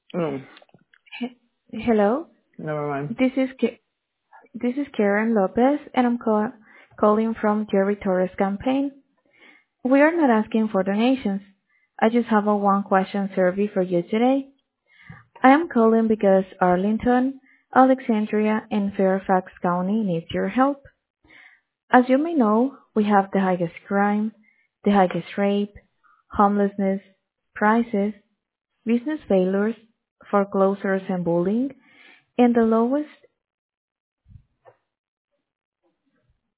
No, Hello, never mind. this is Karen Lopez, and I'm calling from Jerry Torres campaign. We are not asking for donations. I just have a one-question survey for you today. I am calling because Arlington, Alexandria, and Fairfax County needs your help. As you may know, we have the highest crime, the highest rape, homelessness, prices, business failures, foreclosures and bullying, and the lowest